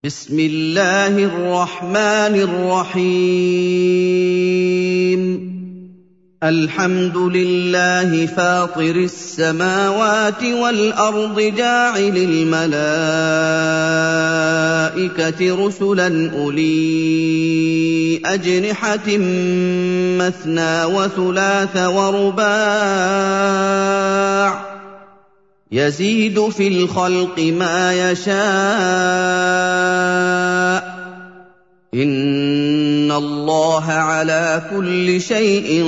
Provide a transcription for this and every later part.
بسم الله الرحمن الرحيم الحمد لله فاطر السماوات والأرض جاعل الملائكة رسلا أولي أجنحة مثنى وثلاث ورباع يزيد في الخلق ما يشاء إن الله على كل شيء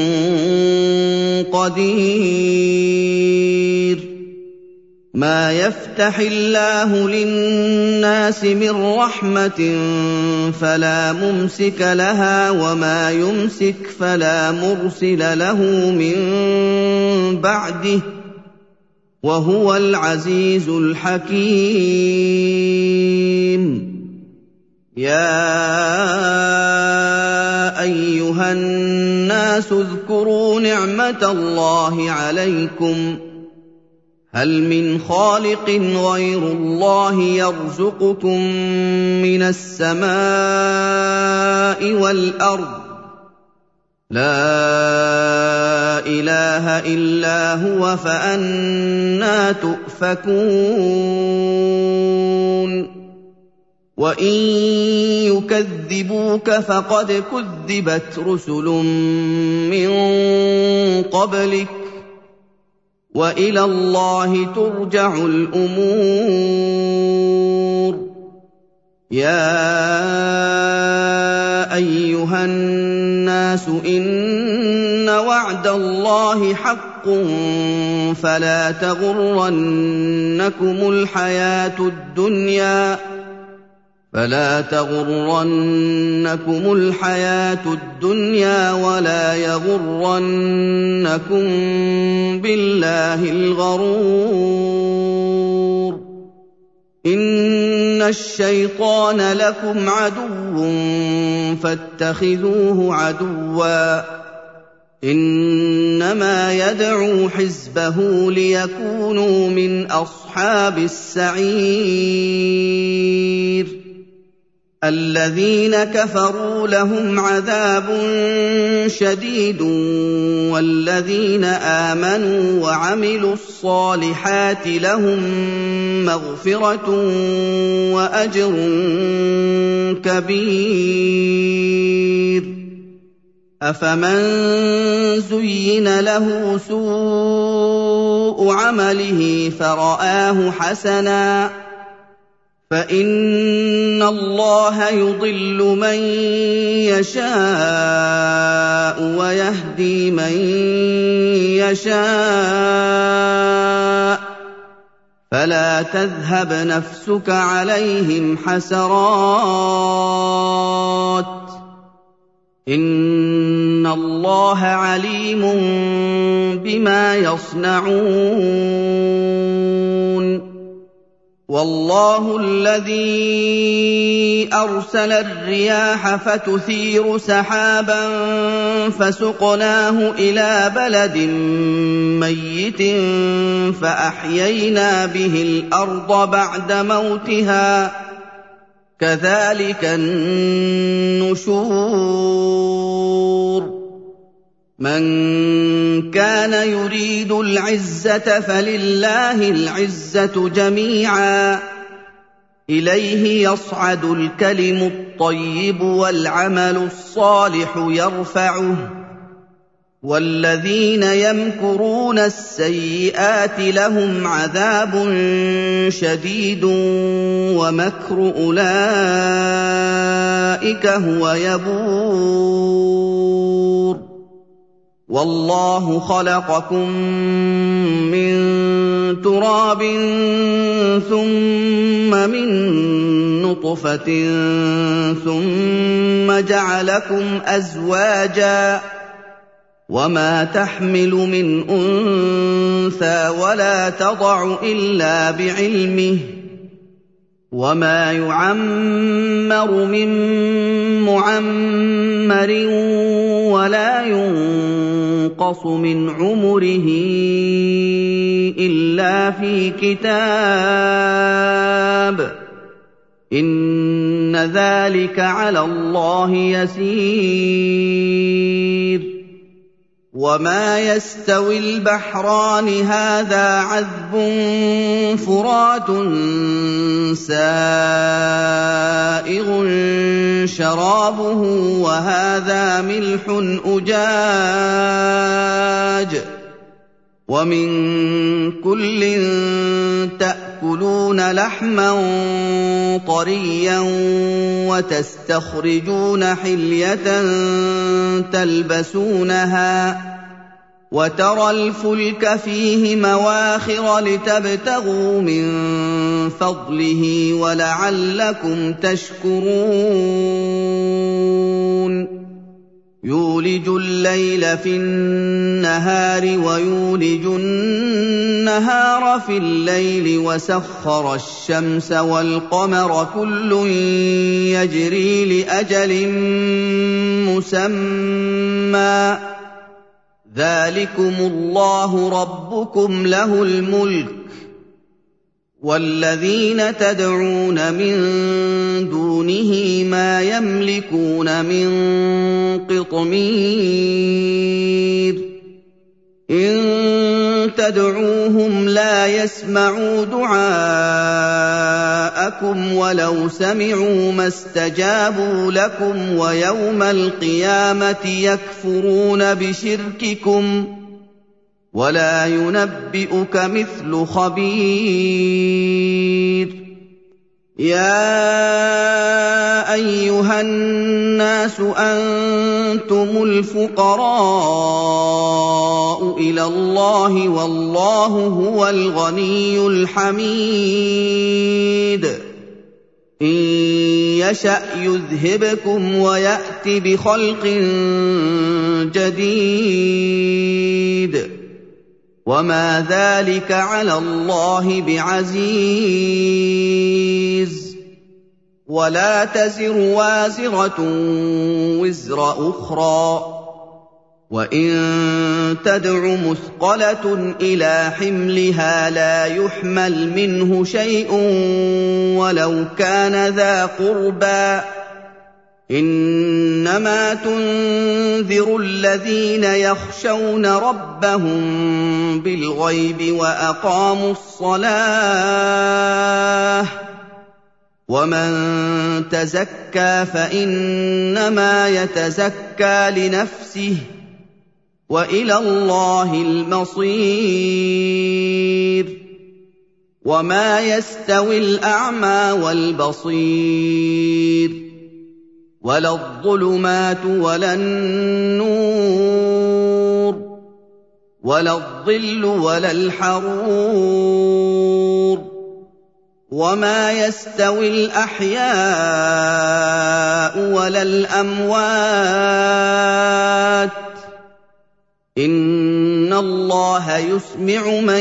قدير ما يفتح الله للناس من رحمة فلا ممسك لها وما يمسك فلا مرسل له من بعده وهو العزيز الحكيم يا أيها الناس اذكروا نعمة الله عليكم هل من خالق غير الله يرزقكم من السماء والأرض لا إله إلا هو فأنى تؤفكون وإن يكذبوك فقد كذبت رسل من قبلك وإلى الله ترجع الأمور يا أيها الناس إن وعد الله حق فلا تغرنكم الحياة الدنيا ولا يغرنكم بالله الغرور إن الشيطان لكم عدو فاتخذوه عدوا إنما يدعو حزبه ليكونوا من أصحاب السعير الذين كفروا لهم عذاب شديد والذين آمنوا وعملوا الصالحات لهم مغفرة وأجر كبير أفمن زين له سوء عمله فرآه حسنا فإن الله يضل من يشاء ويهدي من يشاء فلا تذهب نفسك عليهم حسرات إن الله عليم بما يصنعون والله الذي أرسل الرياح فتثير سحابا فسقناه إلى بلد ميت فأحيينا به الأرض بعد موتها كذلك النشور من كان يريد العزة فلله العزة جميعا إليه يصعد الكلم الطيب والعمل الصالح يرفعه والذين يمكرون السيئات لهم عذاب شديد ومكر أولئك هو يبور والله خلقكم من تراب ثم من نطفة ثم جعلكم أزواجا وما تحمل من أنثى ولا تضع إلا بعلمه وما يعمر من معمر ولا ينقص من عمره إلا في كتاب إِنَّ ذَٰلِكَ عَلَى اللَّهِ يَسِيرٌ وَمَا يَسْتَوِي الْبَحْرَانِ هَٰذَا عَذْبٌ فُرَاتٌ سَائِغٌ شَرَابُهُ وَهَٰذَا مِلْحٌ أُجَاجٌ وَمِن كُلٍّ تَأْكُلُونَ لَحْمًا طَرِيًّا وَتَسْتَخْرِجُونَ حِلْيَةً تَلْبَسُونَهَا وَتَرَى الْفُلْكَ فِيهِ مَوَاخِرَ لِتَبْتَغُوا مِن فَضْلِهِ وَلَعَلَّكُمْ تَشْكُرُونَ يُولِجُ اللَّيْلَ فِي النَّهَارِ وَيُولِجُ النَّهَارَ فِي اللَّيْلِ وَسَخَّرَ الشَّمْسَ وَالْقَمَرَ كُلٌّ يَجْرِي لِأَجَلٍ مُّسَمًّى ۚ ذَٰلِكُمُ اللَّهُ رَبُّكُمْ لَهُ الْمُلْكُ ۚ وَالَّذِينَ تَدْعُونَ مِن دُونِهِ مَا يَمْلِكُونَ مِن قِطْمِيرٍ إِن تَدْعُوهُمْ لَا يَسْمَعُوا دُعَاءَكُمْ وَلَوْ سَمِعُوا مَا اسْتَجَابُوا لَكُمْ وَيَوْمَ الْقِيَامَةِ يَكْفُرُونَ بِشِرْكِكُمْ ۚ وَلَا يُنَبِّئُكَ مِثْلُ خَبِيرٍ يَا أَيُّهَا النَّاسُ أَنتُمُ الْفُقَرَاءُ إِلَى اللَّهِ وَاللَّهُ هُوَ الْغَنِيُّ الْحَمِيدُ إِن يَشَأْ يُذْهِبْكُمْ وَيَأْتِ بِخَلْقٍ جَدِيدٍ وَمَا ذَٰلِكَ عَلَى اللَّهِ بِعَزِيزٍ وَلَا تَزِرُ وَازِرَةٌ وِزْرَ أُخْرَىٰ ۚ وَإِن تَدْعُ مُثْقَلَةٌ إِلَىٰ حِمْلِهَا لَا يُحْمَلْ مِنْهُ شَيْءٌ وَلَوْ كَانَ ذَا قُرْبَىٰ ۗ إِنَّمَا تُنذِرُ الَّذِينَ يَخْشَوْنَ رَبَّهُم بِالْغَيْبِ وَأَقَامُوا الصَّلَاةَ ۚ وَمَن تَزَكَّىٰ فَإِنَّمَا يَتَزَكَّىٰ لِنَفْسِهِ ۚ وَإِلَى اللَّهِ الْمَصِيرُ وَمَا يَسْتَوِي الْأَعْمَىٰ وَالْبَصِيرُ وَلَا الظُّلُمَاتُ وَلَا النُّورُ وَلَا الظِّلُّ وَلَا الْحَرُورُ وَمَا يَسْتَوِي الْأَحْيَاءُ وَلَا الْأَمْوَاتُ ۚ إِنَّ اللَّهَ يُسْمِعُ مَن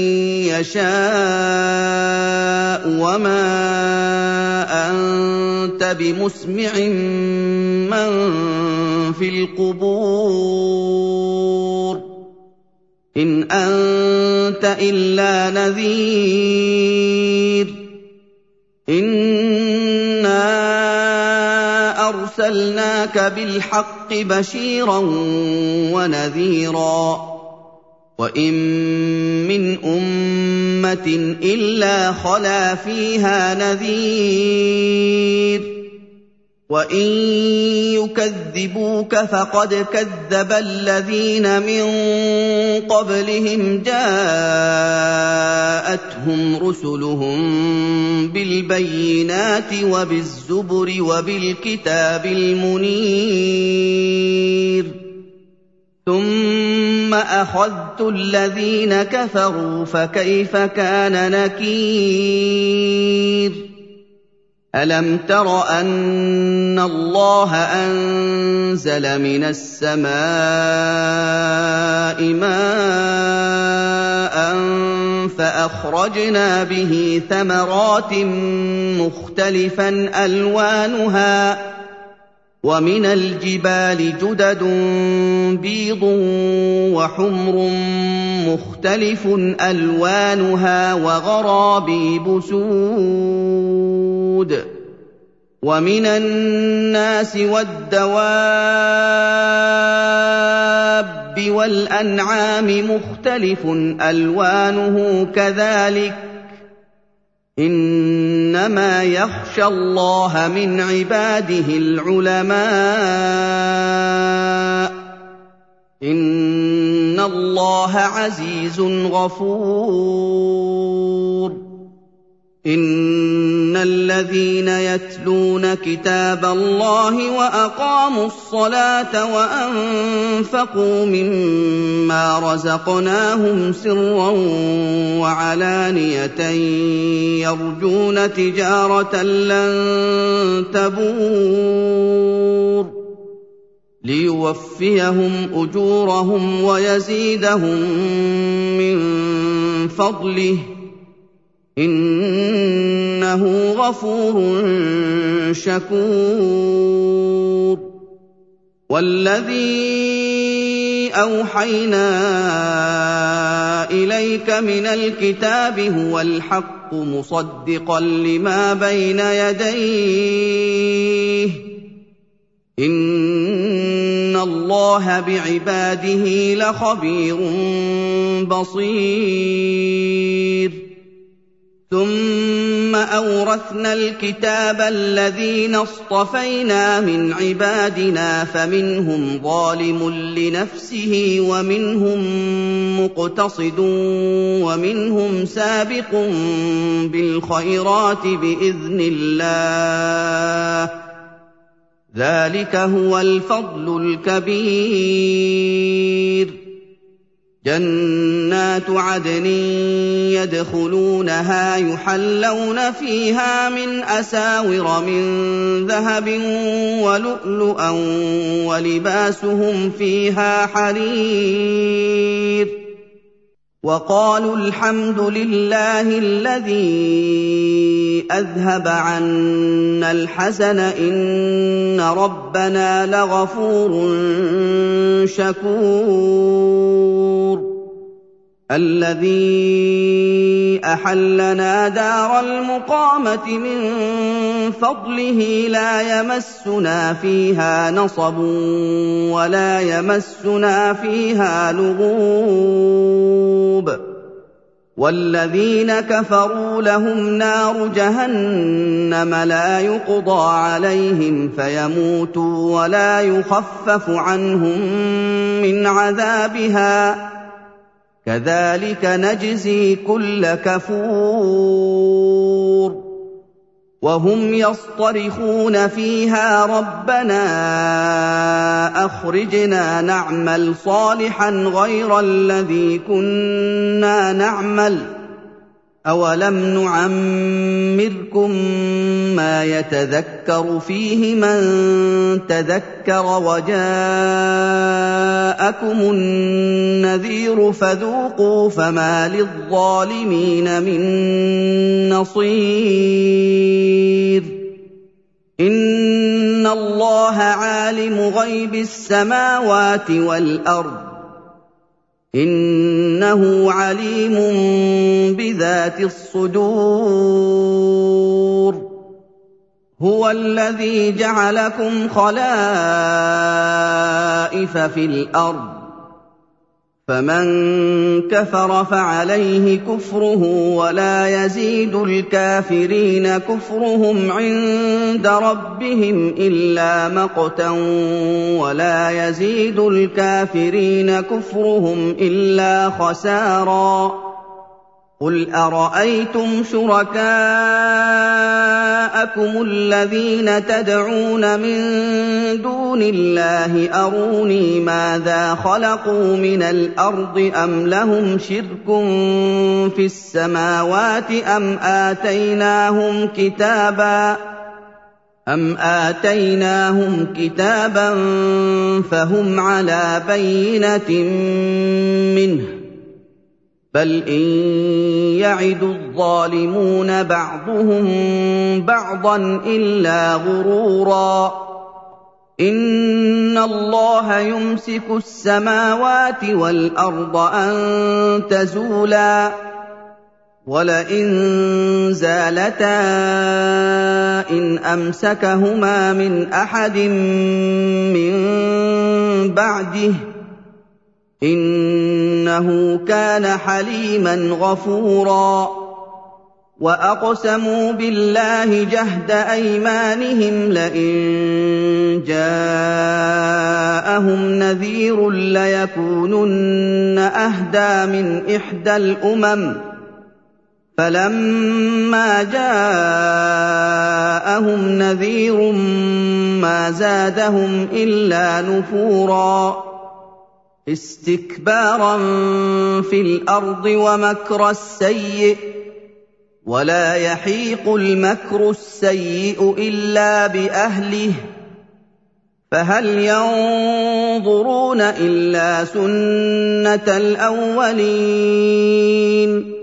يَشَاءُ وَمَا أَنتَ بِمُسْمِعٍ مَّن فِي الْقُبُورِ إِنْ أَنتَ إِلَّا نَذِيرٌ إِنَّا أَرْسَلْنَاكَ بِالْحَقِّ بَشِيرًا وَنَذِيرًا ۚ وَإِن مِّنْ أُمَّةٍ إِلَّا خَلَا فِيهَا نَذِيرٌ وَإِن يُكَذِّبُوكَ فَقَدْ كَذَّبَ الَّذِينَ مِن قَبْلِهِمْ جَاءَتْهُمْ رُسُلُهُم بِالْبَيِّنَاتِ وَبِالزُّبُرِ وَبِالْكِتَابِ الْمُنِيرِ ثُمَّ أَخَذْتُ الَّذِينَ كَفَرُوا فَكَيْفَ كَانَ نَكِيرِ أَلَمْ تَرَ أَنَّ اللَّهَ أَنزَلَ مِنَ السَّمَاءِ مَاءً فَأَخْرَجْنَا بِهِ ثَمَرَاتٍ مُّخْتَلِفًا أَلْوَانُهَا ۚ وَمِنَ الْجِبَالِ جُدَدٌ بِيضٌ وَحُمْرٌ مُّخْتَلِفٌ أَلْوَانُهَا وَغَرَابِيبُ سُودٌ وَمِنَ النَّاسِ وَالدَّوَابِّ وَالْأَنْعَامِ مُخْتَلِفٌ أَلْوَانُهُ كَذَٰلِكَ ۗ إِنَّمَا يَخْشَى اللَّهَ مِنْ عِبَادِهِ الْعُلَمَاءُ ۗ إِنَّ اللَّهَ عَزِيزٌ غَفُورٌ. إِنَّ الَّذِينَ يَتْلُونَ كِتَابَ اللَّهِ وَأَقَامُوا الصَّلَاةَ وَأَنفَقُوا مِمَّا رَزَقْنَاهُمْ سِرًّا وَعَلَانِيَةً يَرْجُونَ تِجَارَةً لَّن تَبُورَ لِيُوَفِّيَهُمْ أُجُورَهُمْ وَيَزِيدَهُم مِّن فَضْلِهِ ۚ إِنَّهُ غَفُورٌ شَكُورٌ. وَالَّذِي أَوْحَيْنَا إِلَيْكَ مِنَ الْكِتَابِ هُوَ الْحَقُّ مُصَدِّقًا لِّمَا بَيْنَ يَدَيْهِ ۗ إِنَّ اللَّهَ بِعِبَادِهِ لَخَبِيرٌ بَصِيرٌ. ثُمَّ أَوْرَثْنَا الْكِتَابَ الَّذِينَ اصْطَفَيْنَا مِنْ عِبَادِنَا فَمِنْهُمْ ظَالِمٌ لِّنَفْسِهِ وَمِنْهُم مُّقْتَصِدٌ وَمِنْهُمْ سَابِقٌ بِالْخَيْرَاتِ بِإِذْنِ اللَّهِ ۚ ذَٰلِكَ هُوَ الْفَضْلُ الْكَبِيرُ. جَنَّاتُ عَدْنٍ يَدْخُلُونَهَا يُحَلَّوْنَ فِيهَا مِنْ أَسَاوِرَ مِن ذَهَبٍ وَلُؤْلُؤًا وَلِبَاسُهُمْ فِيهَا حَرِيرٌ. وَقَالُوا الْحَمْدُ لِلَّهِ الَّذِي أَذْهَبَ عَنَّا الْحَزَنَ إِنَّ رَبَّنَا لَغَفُورٌ شَكُورٌ. الَّذِي أَحَلَّنَا دَارَ الْمُقَامَةِ مِن فَضْلِهِ لَا يَمَسُّنَا فِيهَا نَصَبٌ وَلَا يَمَسُّنَا فِيهَا لُغُوبٌ. وَالَّذِينَ كَفَرُوا لَهُمْ نَارُ جَهَنَّمَ لَا يُقْضَىٰ عَلَيْهِمْ فَيَمُوتُوا وَلَا يُخَفَّفُ عَنْهُم مِّنْ عَذَابِهَا ۚ كَذَٰلِكَ نَجْزِي كُلَّ كَفُورٍ. وَهُمْ يَصْطَرِخُونَ فِيهَا رَبَّنَا أَخْرِجْنَا نَعْمَلْ صَالِحًا غَيْرَ الَّذِي كُنَّا نَعْمَلُ ۚ أَوَلَمْ نُعَمِّرْكُم مَّا يَتَذَكَّرُ فِيهِ مَن تَذَكَّرَ وَجَاءَكُمُ النَّذِيرُ فَذُوقُوا فَمَا لِلظَّالِمِينَ مِن نَّصِيرٍ. إِنَّ اللَّهَ عَالِمُ غَيْبِ السَّمَاوَاتِ وَالْأَرْضِ ۚ إِنَّهُ عَلِيمٌ بِذَاتِ الصُّدُورِ. هُوَ الَّذِي جَعَلَكُمْ خَلَائِفَ فِي الْأَرْضِ ۚ فَمَن كَفَرَ فَعَلَيْهِ كُفْرُهُ وَلَا يَزِيدُ الْكَافِرِينَ كُفْرُهُمْ عِندَ رَبِّهِمْ إِلَّا مَقْتًا وَلَا يَزِيدُ الْكَافِرِينَ كُفْرُهُمْ إِلَّا خَسَارًا. قُلْ أَرَأَيْتُمْ شُرَكَاءَكُمُ الَّذِينَ تَدْعُونَ مِن دُونِ اللَّهِ أَرُونِي مَاذَا خَلَقُوا مِنَ الْأَرْضِ أَمْ لَهُمْ شِرْكٌ فِي السَّمَاوَاتِ أَمْ آتَيْنَاهُمْ كِتَابًا فَهُمْ عَلَىٰ بَيِّنَةٍ مِّنْهُ ۚ بَلْ إِن يَعِدُ الظَّالِمُونَ بَعْضُهُم بَعْضًا إِلَّا غُرُورًا. إِنَّ اللَّهَ يُمْسِكُ السَّمَاوَاتِ وَالْأَرْضَ أَن تَزُولَا وَلَئِن زَالَتَا إِنْ أَمْسَكَهُمَا مِنْ أَحَدٍ مِّن بَعْدِهِ ۚ إِنَّهُ كَانَ حَلِيمًا غَفُورًا وَأَقْسَمُوا بِاللَّهِ جَهْدَ أَيْمَانِهِمْ لَئِن جَاءَهُمْ نَذِيرٌ لَّيَكُونُنَّ أَهْدَىٰ مِنْ إِحْدَى الْأُمَمِ ۖ فَلَمَّا جَاءَهُمْ نَذِيرٌ مَّا زَادَهُمْ إِلَّا نُفُورًا اسْتِكْبَارًا فِي الْأَرْضِ وَمَكْرَ السَّيِّئِ ۚ وَلَا يَحِيقُ الْمَكْرُ السَّيِّئُ إِلَّا بِأَهْلِهِ ۚ فَهَلْ يَنظُرُونَ إِلَّا سُنَّتَ الْأَوَّلِينَ ۚ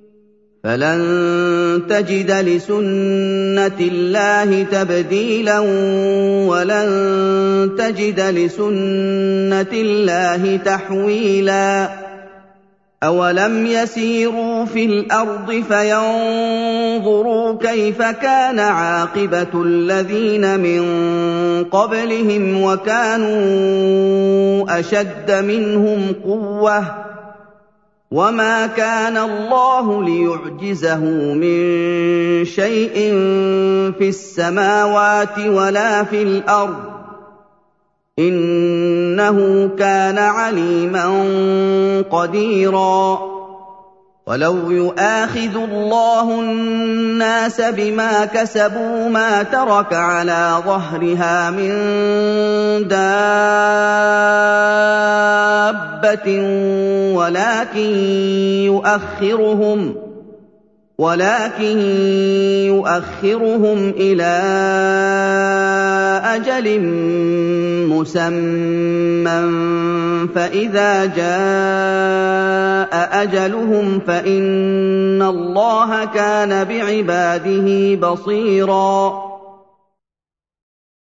فَلَن تَجِدَ لِسُنَّةِ اللَّهِ تَبْدِيلًا وَلَن تَجِدَ لِسُنَّةِ اللَّهِ تَحْوِيلًا أَوَلَمْ يَسِيرُوا فِي الْأَرْضِ فَيَنظُرُوا كَيْفَ كَانَ عَاقِبَةُ الَّذِينَ مِن قَبْلِهِمْ وَكَانُوا أَشَدَّ مِنْهُمْ قُوَّةً ۚ وَمَا كَانَ اللَّهُ لِيُعْجِزَهُ مِن شَيْءٍ فِي السَّمَاوَاتِ وَلَا فِي الْأَرْضِ ۚ إِنَّهُ كَانَ عَلِيمًا قَدِيرًا وَلَوْ يُؤَاخِذُ اللَّهُ النَّاسَ بِمَا كَسَبُوا مَا تَرَكَ عَلَىٰ ظَهْرِهَا مِن دَابَّةٍ وَلَٰكِن يُؤَخِّرُهُمْ إِلَىٰ أَجَلٍ مُّسَمًّى ۖ فَإِذَا جَاءَ أَجَلُهُمْ فَإِنَّ اللَّهَ كَانَ بِعِبَادِهِ بَصِيرًا